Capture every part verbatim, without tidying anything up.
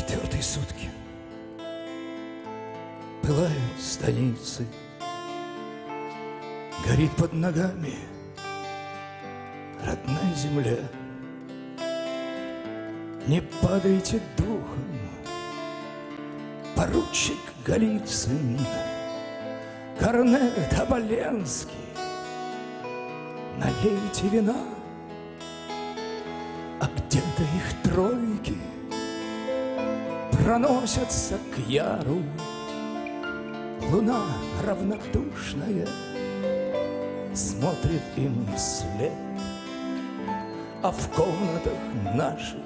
Четвертые сутки пылают станицы, горит под ногами родная земля. Не падайте духом, поручик Голицын, корнет Оболенский, налейте вина, а где-то их тройки проносятся к яру. Луна равнодушная смотрит им вслед, а в комнатах наших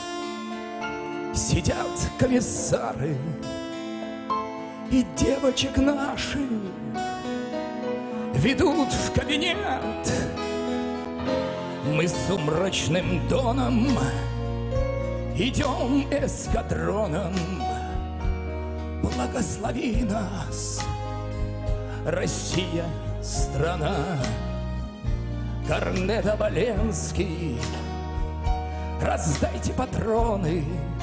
сидят комиссары, и девочек наших ведут в кабинет. Мы с сумрачным доном идем эскадроном. Благослови нас, Россия, страна. Корнет Оболенский, раздайте патроны.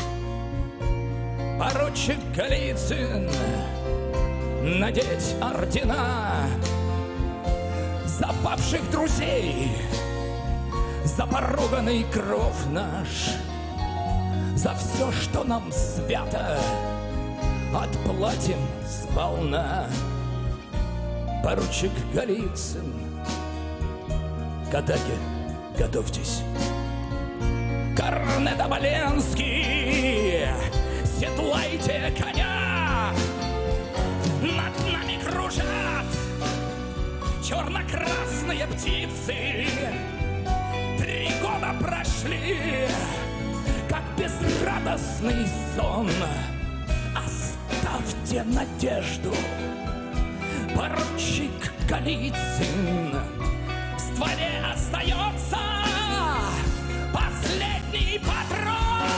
Поручик Голицын, надеть ордена. За павших друзей, за поруганный кров наш, за все, что нам свято, отплатим сполна. Поручик Голицын, к атаке готовьтесь. Корнет Оболенский, седлайте коня. Над нами кружат черно-красные птицы. Три года прошли, как безрадостный сон. Оставьте надежду, поручик Голицын. В стволе остается последний патрон.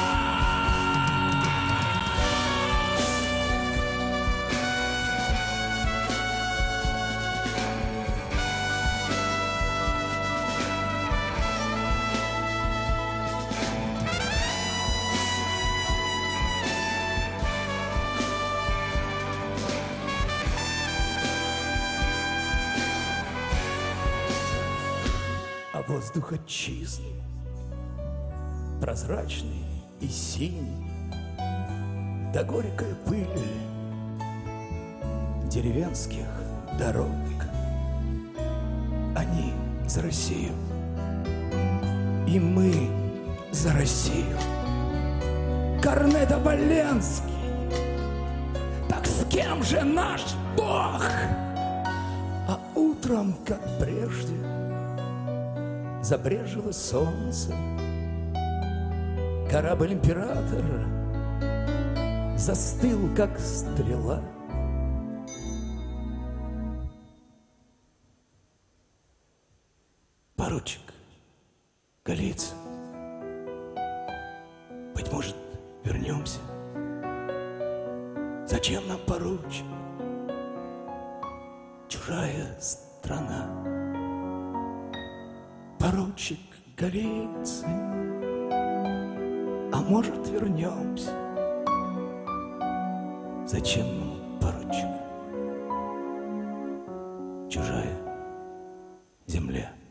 А воздух отчизны прозрачный и синий, да горькая пыль деревенских дорог. Они за Россию, и мы за Россию. Корнет Оболенский, так с кем же наш Бог? А утром, как прежде, забрежило солнце. Корабль император застыл, как стрела. Поручик Голицын, быть может, вернемся? Зачем нам поручик? Чужая страна. Поручик Голицын, а может, вернемся? Зачем нам поручик? Чужая земля.